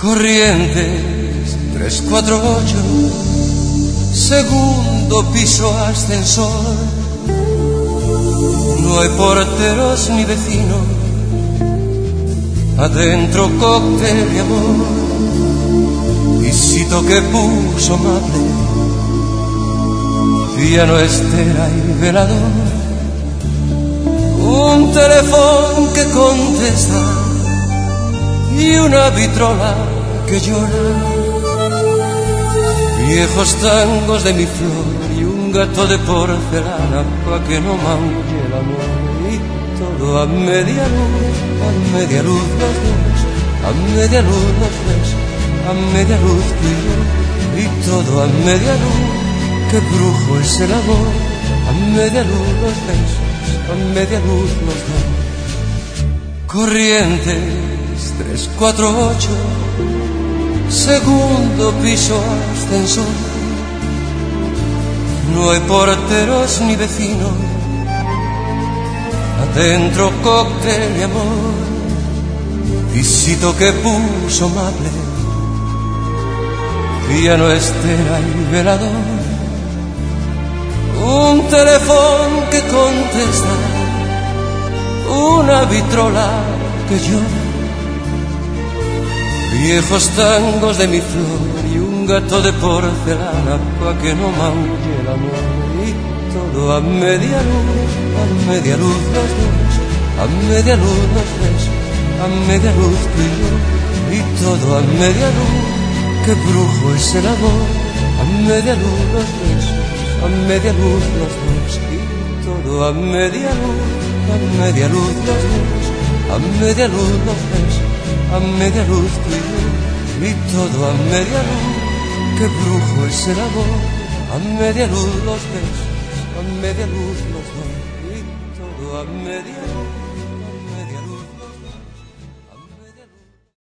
Corrientes 348, segundo piso ascensor. No hay porteros ni vecinos, adentro cóctel y amor. Pisito que puso amable, piano, estera y velador. Un teléfono que contesta y una vitrola que llora. Viejos tangos de mi flor y un gato de porcelana pa' que no maulle el amor. Y todo a media luz los dos, a media luz los tres, a media luz tú y yo. Y todo a media luz, qué brujo es el amor. A media luz los besos, a media luz los dos. Corrientes 348, segundo piso ascensor. No hay porteros ni vecinos, adentro cóctel y amor. Visito que puso amable, piano, estera y velador. Un teléfono que contesta, una vitrola que llora. Viejos tangos de mi flor y un gato de porcelana pa' que no maulle el amor. Y todo a media luz los dos, a media luz los tres, a media luz tú y yo. Y todo a media luz, qué brujo es el amor. A media luz los besos, a media luz los dos. Y todo a media luz los dos, a media luz los tres, a media luz tú y yo. Y todo a media luz, qué brujo es el amor. A media luz los besos, a media luz los dos. Y todo a media luz.